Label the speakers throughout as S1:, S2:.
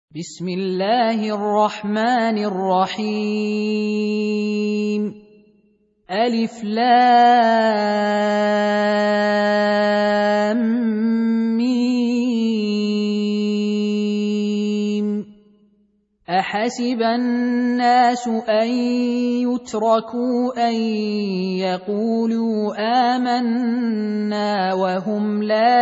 S1: بسم الله الرحمن الرحيم ألف لام ميم أحسب الناس أن يتركوا أن يقولوا آمنا وهم لا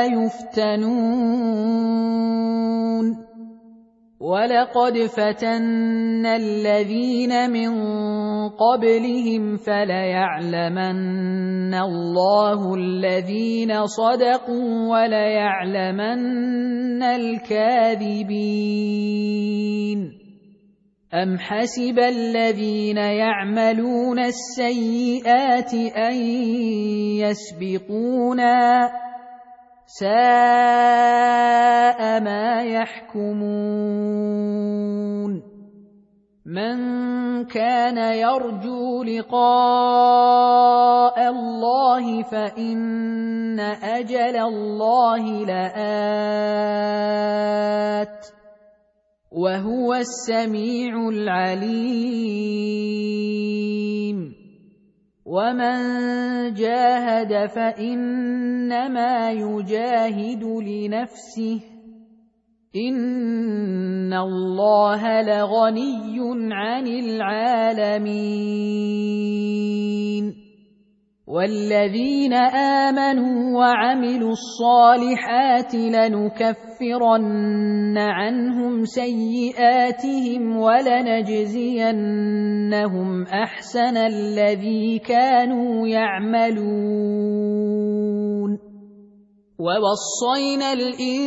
S1: يفتنون ولقد فتنا الذين من قبلهم فليعلمن الله الذين صدقوا وليعلمن الكاذبين أم حسب الذين يعملون السيئات أن يسبقونا ساء ما يحكمون من كان يرجو لقاء الله فإن أجل الله لآت وهو السميع العليم ومن جاهد فإنما يجاهد لنفسه إن الله لغني عن العالمين والذين آمنوا وعملوا الصالحات لنكفرن عنهم سيئاتهم ولنجزينهم أحسن الذي كانوا يعملون ووصينا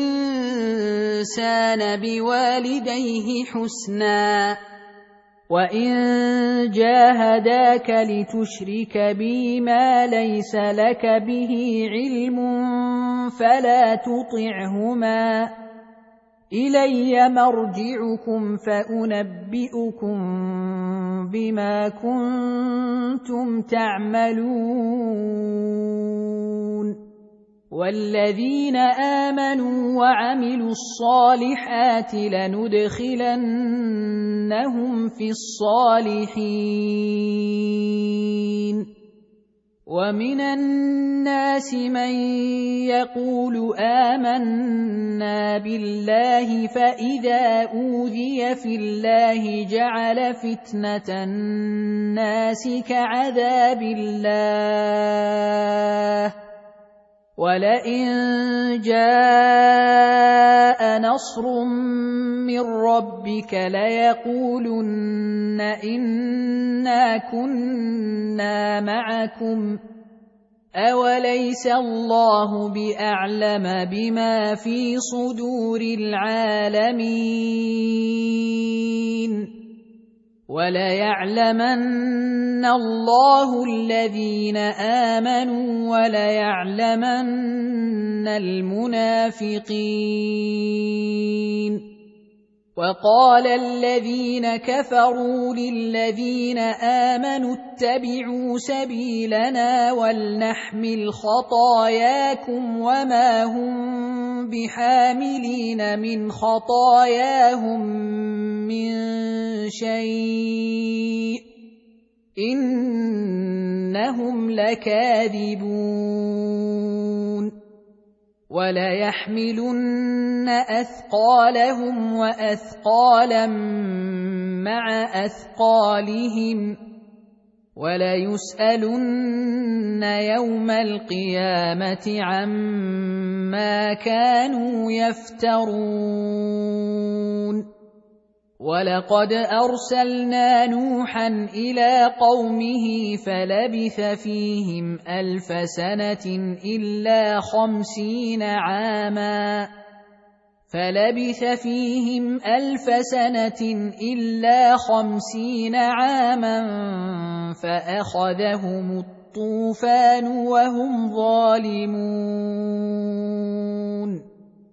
S1: الإنسان بوالديه حسنا وإن جاهداك لتشرك بي ما ليس لك به علم فلا تطعهما إلي مرجعكم فأنبئكم بما كنتم تعملون والذين آمنوا وعملوا الصالحات لندخلنهم في الصالحين ومن الناس من يقول آمنا بالله فإذا أوذي في الله جعل فتنة الناس كعذاب الله ولئن جاء نصر من ربك ليقولن إنا كنا معكم أوليس الله بأعلم بما في صدور العالمين وليعلمن الله الذين آمنوا وليعلمن المنافقين وقال الذين كفروا للذين آمنوا اتبعوا سبيلنا ولنحمل خطاياكم وما هم بحاملين من خطاياهم من شيء إنهم لكاذبون وليحملن أثقالهم وأثقالا مع أثقالهم وليسألن يوم القيامة عما كانوا يفترون ولقد أرسلنا نوحا إلى قومه فلبث فيهم 1000 سنة إلا 50 عاما فأخذهم الطوفان وهم ظالمون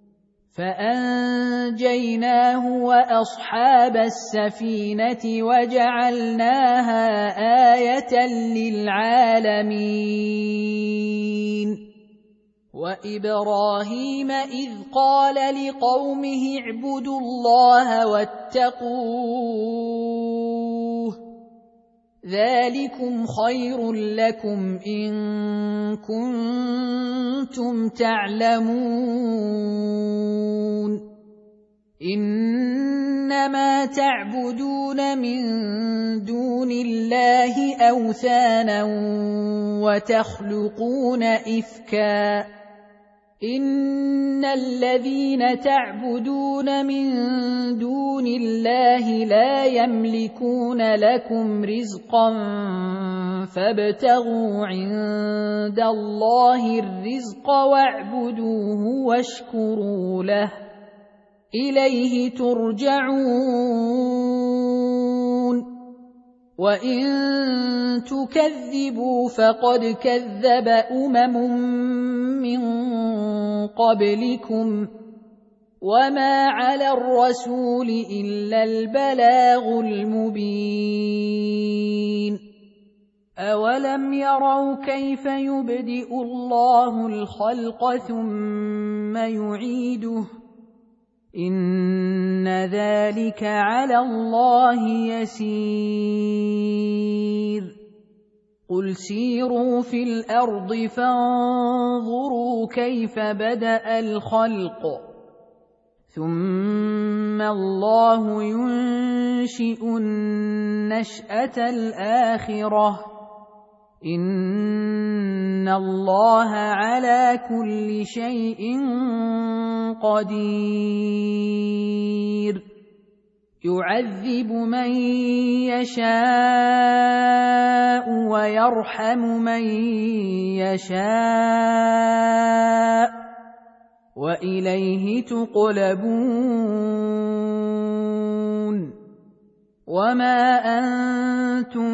S1: فأنجيناه وأصحاب السفينة وجعلناها آية للعالمين وإبراهيم إذ قال لقومه اعبدوا الله واتقوه ذلكم خير لكم إن كنتم تعلمون إنما تعبدون من دون الله أوثانا وتخلقون إفكا إن الذين تعبدون من دون الله لا يملكون لكم رزقا فابتغوا عند الله الرزق واعبدوه واشكروا له إليه ترجعون وإن تكذبوا فقد كذب من قبلكم وما على الرسول إلا البلاغ المبين أولم يروا كيف يبدئ الله الخلق ثم يعيده إن ذلك على الله يسير قل سيروا في الأرض فانظروا كيف بدأ الخلق ثم الله ينشئ النشأة الآخرة إن الله على كل شيء قدير يعذب من يشاء ويرحم من يشاء وإليه تقلبون وما أنتم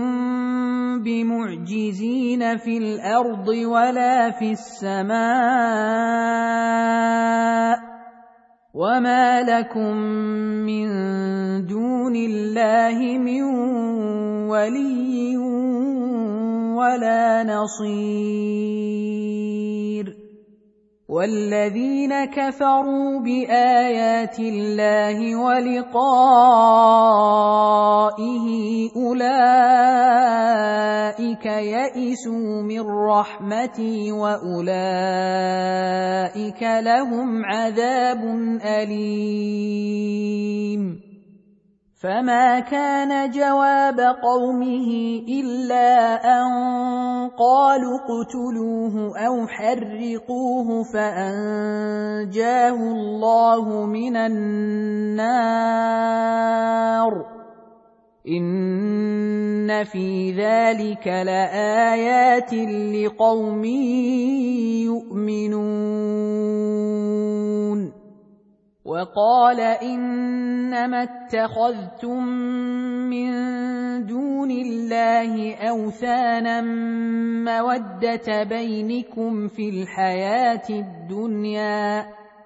S1: بمعجزين في الأرض ولا في السماء وما لكم من دون الله من ولي ولا نصير والذين كفروا بآيات الله ولقائه أولئك يئسوا من رحمتي وأولئك لهم عذاب أليم فما كان جواب قومه إلا أن قالوا اقتلوه أو حرقوه فأنجاه الله من النار إن في ذلك لآيات لقوم يؤمنون وقال إنما اتخذتم من دون الله أوثانا مودة بينكم في الحياة الدنيا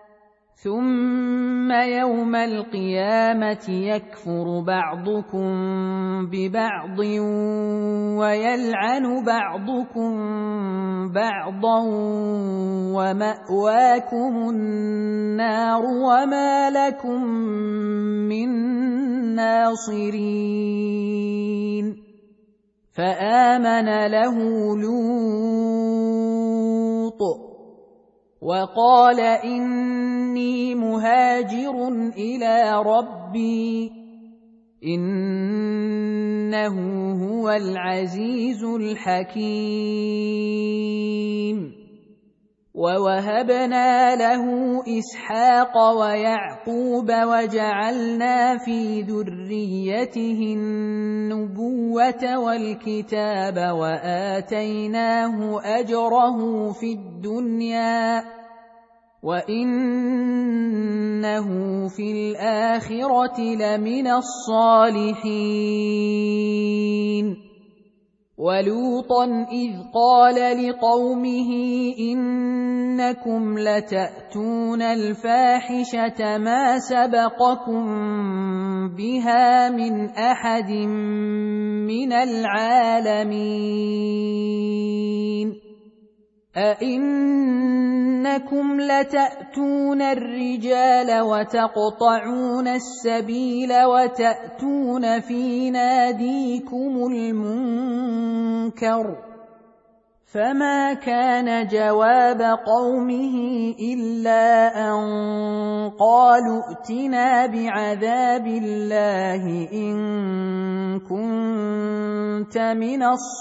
S1: ثم يوم القيامة يكفر بعضكم ببعض ويلعن بعضكم بعضا ومأواكم النار وما لكم من ناصرين فآمن له لوط وقال إني مهاجر إلى ربي إنه هو العزيز الحكيم ووهبنا له إسحاق ويعقوب وجعلنا في ذريته النبوة والكتاب وآتيناه أجره في الدنيا وإنه في الآخرة لمن الصالحين ولوطا إذ قال لقومه إنكم لتأتون الفاحشة ما سبقكم بها من أحد من العالمين أئنكم لتأتون الرجال وتقطعون السبيل وتأتون في ناديكم المنكر فما كان جواب قومه إلا أن قالوا ائتنا بعذاب الله إن كنت من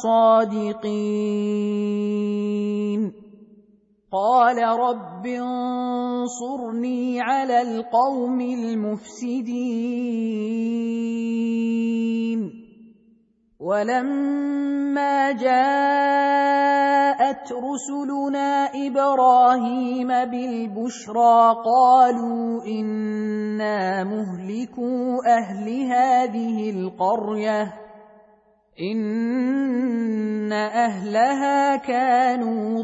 S1: الصادقين قال رب انصرني على القوم المفسدين ولما جاءت رسلنا إبراهيم بالبشرى قالوا إنا مهلكو أهل هذه القرية إن أهلها كانوا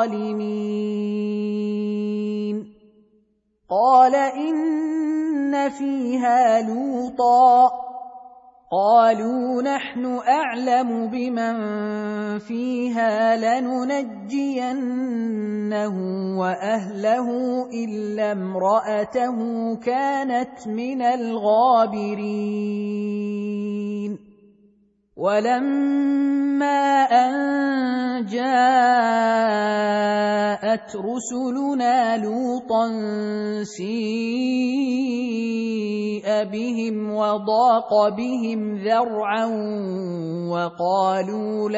S1: ظالمين قال إن فيها لوطا قالوا نحن أعلم بمن فيها لننجينه وأهله إلا امرأته كانت من الغابرين ولما أن جاءت رسلنا لوطا سيء بهم وضاق بهم ذرعا وقالوا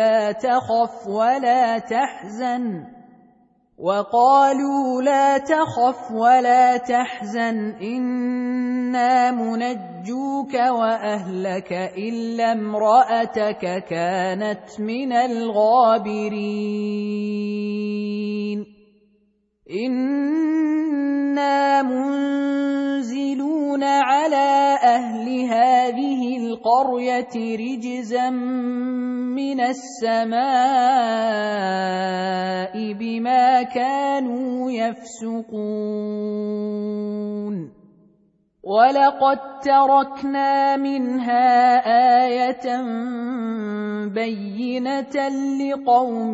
S1: لا تخف ولا تحزن إنا منجوك وأهلك إلا امرأتك كانت من الغابرين إنا منزلون على أهل هذه القرية رجزا من السماء بما كانوا يفسقون ولقد تركنا منها آية بينة لقوم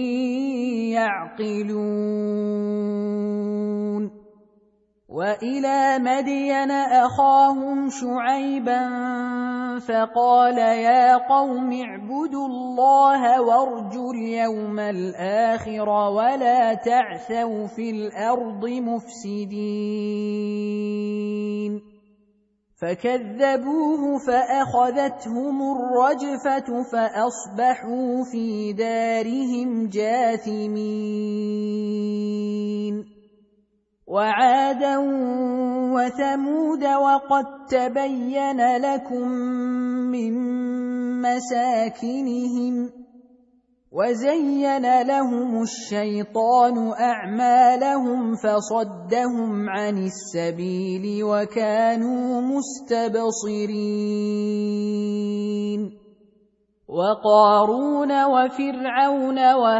S1: يعقلون وإلى مدين أخاهم شعيبا فقال يا قوم اعبدوا الله وارجوا اليوم الآخر ولا تعثوا في الأرض مفسدين فكذبوه فأخذتهم الرجفة فأصبحوا في دارهم جاثمين وعادا وثمود وقد تبين لكم من مساكنهم وزين لهم الشيطان أعمالهم فصدهم عن السبيل وكانوا مستبصرين وقارون وفرعون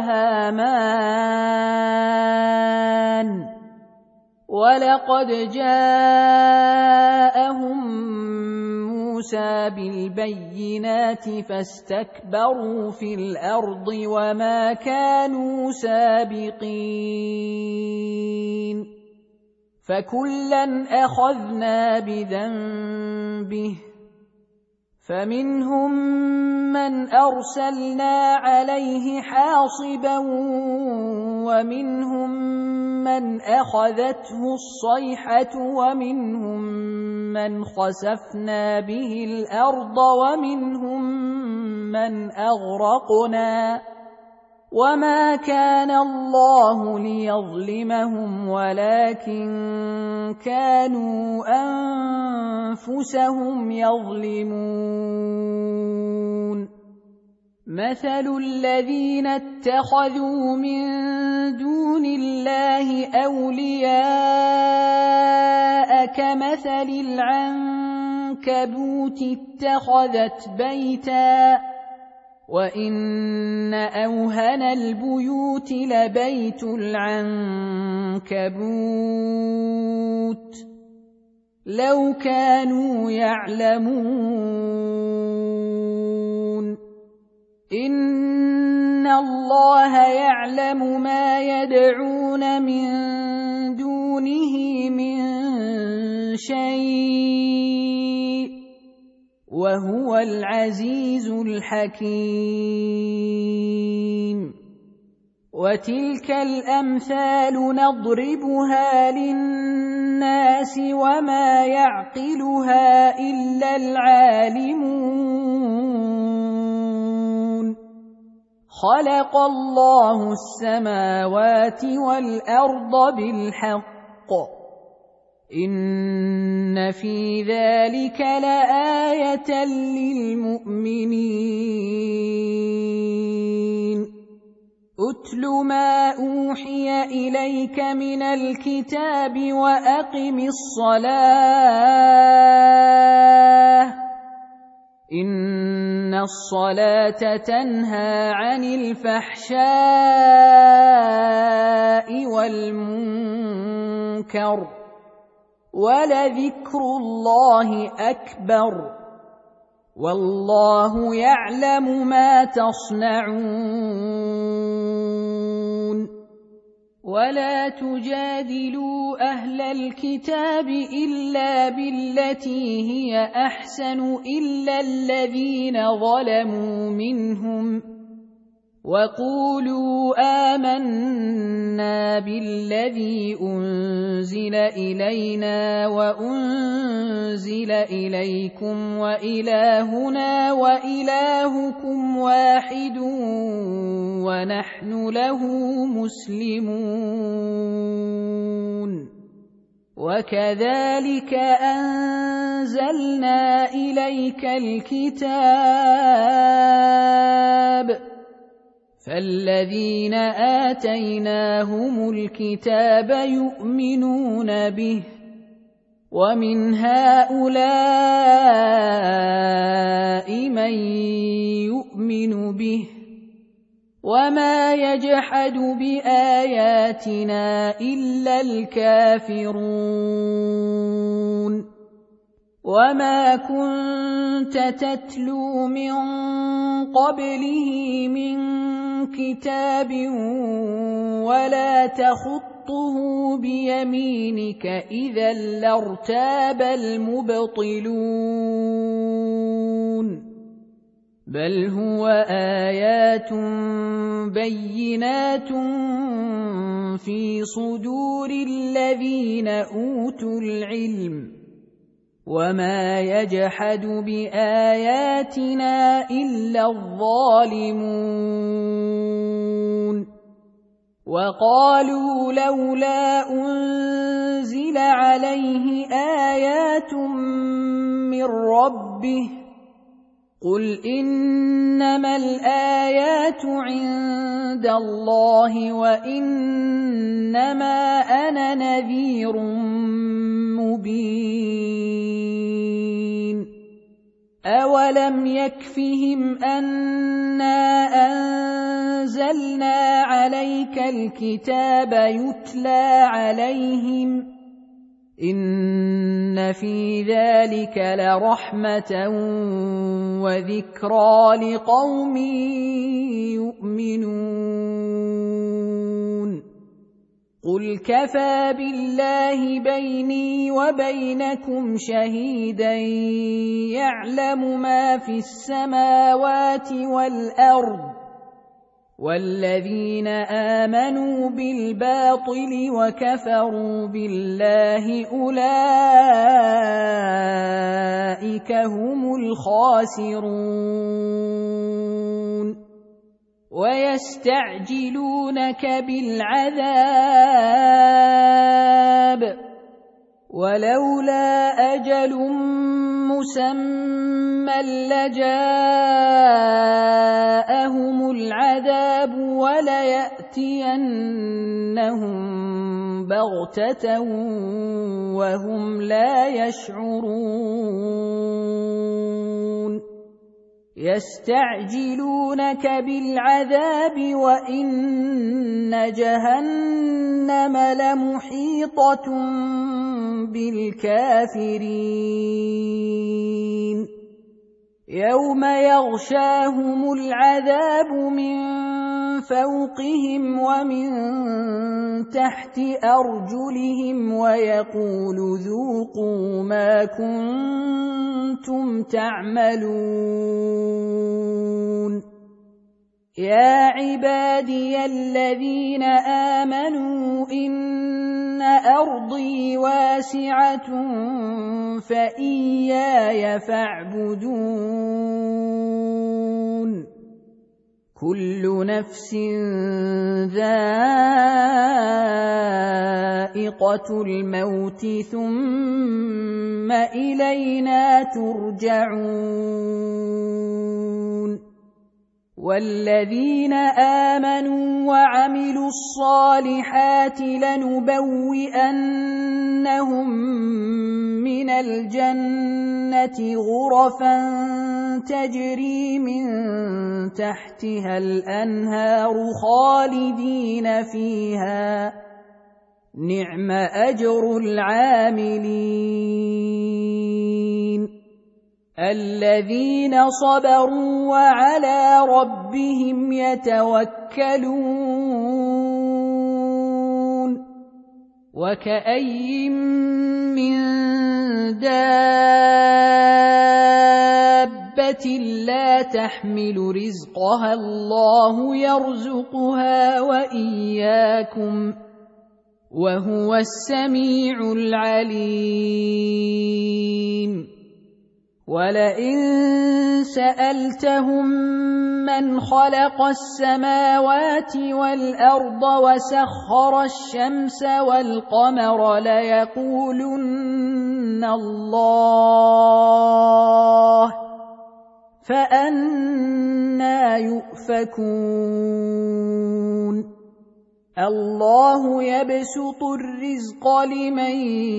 S1: وهامان ولقد جاءهم موسى بالبينات فاستكبروا في الأرض وما كانوا سابقين فكلا أخذنا بذنبه فمنهم من أرسلنا عليه حاصبا ومنهم من أخذته الصيحة ومنهم من خسفنا به الأرض ومنهم من أغرقنا وما كان الله ليظلمهم ولكن كانوا أنفسهم يظلمون مثل الذين اتخذوا من دون الله أولياء كمثل العنكبوت اتخذت بيتا وإن أوهن البيوت لبيت العنكبوت لو كانوا يعلمون إن الله يعلم ما يدعون من دونه من شيء وهو العزيز الحكيم وتلك الأمثال نضربها للناس وما يعقلها إلا العالمون خلق الله السماوات والأرض بالحق إن في ذلك لآية للمؤمنين أتل ما أوحي إليك من الكتاب وأقم الصلاة إن الصلاة تنهى عن الفحشاء والمنكر ولذكر الله أكبر والله يعلم ما تصنعون ولا تجادلوا أهل الكتاب إلا بالتي هي أحسن إلا الذين ظلموا منهم وقولوا آمنا بالذي أنزل إلينا وأنزل إليكم وإلهنا وإلهكم واحد ونحن له مسلمون وكذلك أنزلنا إليك الكتاب فالذين آتيناهم الكتاب يؤمنون به ومن هؤلاء من يؤمن به وما يجحد بآياتنا إلا الكافرون وما كنت تتلو من قبله من كتاب ولا تخطه بيمينك إذا لارتاب المبطلون بل هو آيات بينات في صدور الذين أوتوا العلم وما يجحد بآياتنا إلا الظالمون وقالوا لولا أنزل عليه آيات من ربه قل إنما الآيات عند الله وإنما أنا نذير مبين أولم يكفهم أنا أنزلنا عليك الكتاب يتلى عليهم إن في ذلك لرحمة وذكرى لقوم يؤمنون قل كفى بالله بيني وبينكم شهيدا يعلم ما في السماوات والأرض والذين آمنوا بالباطل وكفروا بالله أولئك هم الخاسرون ويستعجلونك بالعذاب ولولا أجل مسمى لجاءهم العذاب وليأتينهم بغتة وهم لا يشعرون يستعجلونك بالعذاب وإن جهنم لمحيطة بالكافرين يوم يغشاهم العذاب من فوقهم ومن تحت أرجلهم ويقول ذوقوا ما كنتم تعملون يا عبادي الذين آمنوا إن أرضي واسعة فإياي فاعبدون كل نفس ذائقة الموت ثم إلينا ترجعون والذين آمنوا وعملوا الصالحات لنبوئنهم من الجنة غرفا تجري من تحتها الأنهار خالدين فيها نعم أجر العاملين الذين صبروا وعلى ربهم يتوكلون وكأي من دابة لا تحمل رزقها الله يرزقها وإياكم وهو السميع العليم ولئن سألتهم من خلق السماوات والأرض وسخر الشمس والقمر ليقولن الله فأنى يؤفكون الله يبسط الرزق لمن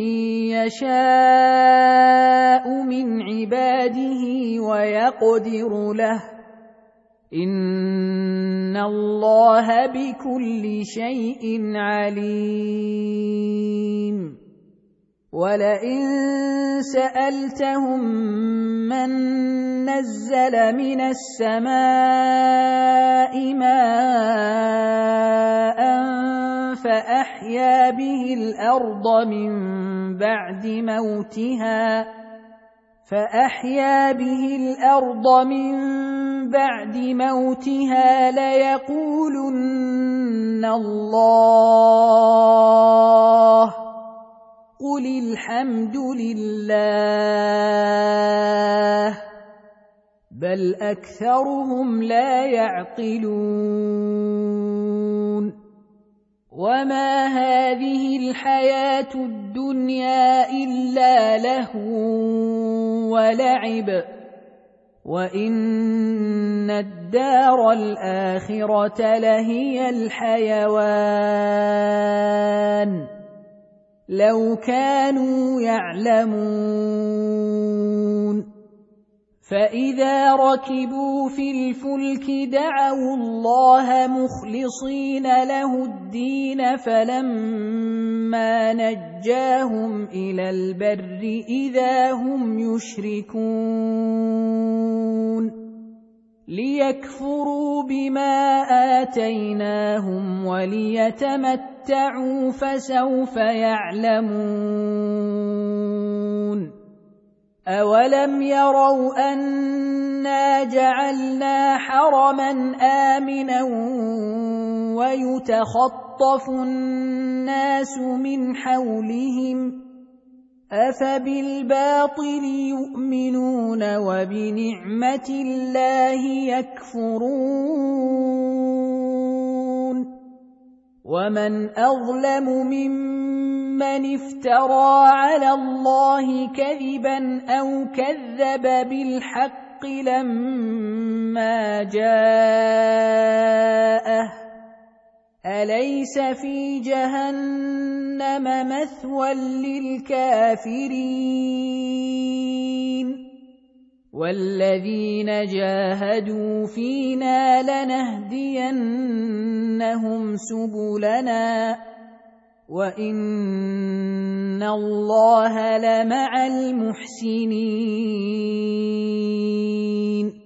S1: يشاء من عباده ويقدر له إن الله بكل شيء عليم ولئن سألتهم من نزل من السماء ماء فأحيا به الأرض من بعد موتها ليقولن الله قل الحمد لله بل أكثرهم لا يعقلون وما هذه الحياة الدنيا إلا لهو ولعب وإن الدار الآخرة لهي الحيوان لو كانوا يعلمون فإذا ركبوا في الفلك دعوا الله مخلصين له الدين فلما نجاهم إلى البر إذا هم يشركون ليكفروا بما آتيناهم وليتمتعوا فسوف يعلمون أولم يروا أنا جعلنا حرما آمنا ويتخطف الناس من حولهم أفبالباطل يؤمنون وبنعمة الله يكفرون ومن أظلم ممن افترى على الله كذبا أو كذب بالحق لما جاءه أليس في جهنم مثوى للكافرين والذين جاهدوا فينا لنهدينهم سبلنا وإن الله لمع المحسنين